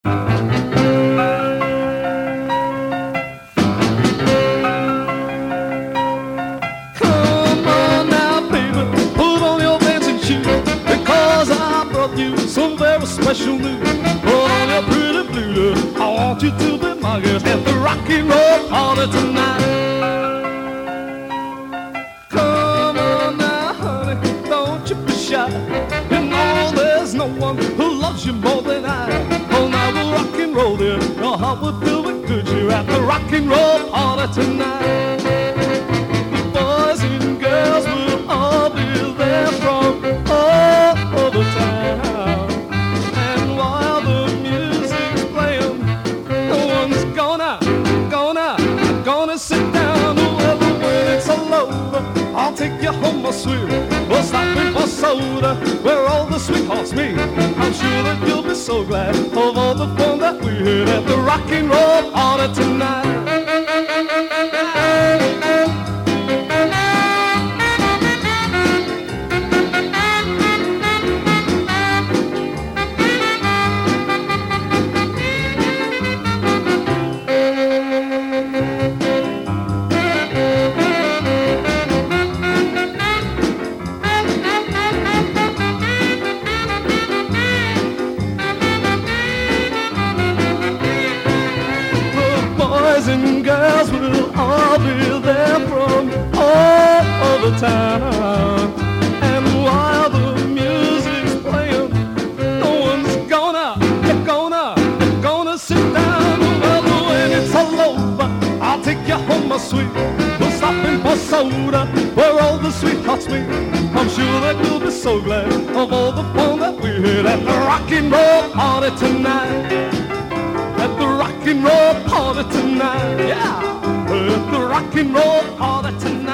Come on now, baby, put on your dancing shoes, because I brought you some very special news. Put on your pretty blue, I want you to be my guest at the rock and roll party tonight. Come on now, honey, don't you be shy. You know there's no one who loves you more than I. Oh, now we'll rock and roll there, your heart will feel it good. You're at the rock and roll party tonight. The boys and girls will all be there from all over town. And while the music's playing, no one's gonna sit down. Well, when it's all over, I'll take you home, my sweet. We'll stop in for soda, where all the sweethearts meet. I'm sure that you'll be so glad of all the fun that we had at the rock and roll party tonight. Boys and girls will all be there from all over town. And while the music's playing, no one's gonna sit down. Well, when it's all over, I'll take you home, my sweet. We'll stop in for soda, where all the sweethearts meet. I'm sure that you'll be so glad of all the fun that we had at the rock and roll party tonight. At the rock and roll party tonight, yeah. At the rock and roll party tonight.